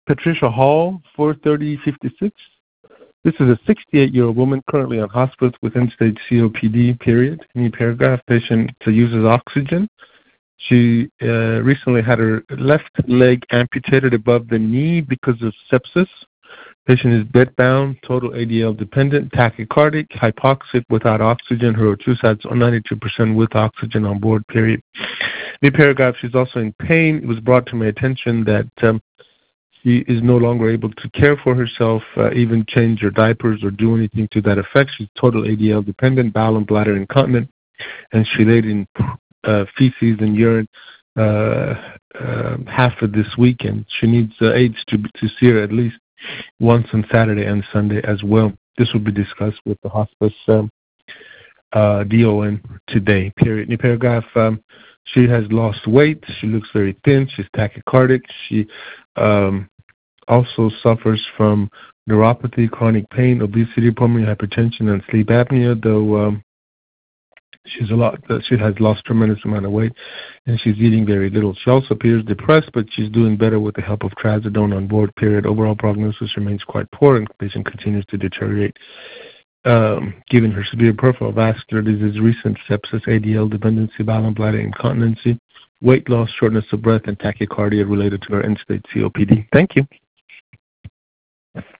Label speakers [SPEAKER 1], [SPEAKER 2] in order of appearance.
[SPEAKER 1] Patricia Hall, 43056. This is a 68-year-old woman currently on hospice with end-stage COPD, period. New paragraph, patient uses oxygen. She recently had her left leg amputated above the knee because of sepsis. Patient is bedbound, total ADL dependent, tachycardic, hypoxic without oxygen. Her O2 sats are 92% with oxygen on board, period. New paragraph, she's also in pain. It was brought to my attention that she is no longer able to care for herself, even change her diapers or do anything to that effect. She's total ADL dependent, bowel and bladder incontinent, and she laid in feces and urine half of this weekend. She needs aides to see her at least once on Saturday and Sunday as well. This will be discussed with the hospice DON today, period. New paragraph, she has lost weight. She looks very thin. She's tachycardic. She also suffers from neuropathy, chronic pain, obesity, pulmonary hypertension, and sleep apnea, though she has lost a tremendous amount of weight, and she's eating very little. She also appears depressed, but she's doing better with the help of trazodone on board, period. Overall prognosis remains quite poor, and the patient continues to deteriorate, given her severe peripheral vascular disease, recent sepsis, ADL dependency, bowel and bladder incontinency, weight loss, shortness of breath, and tachycardia related to her end-stage COPD. Thank you.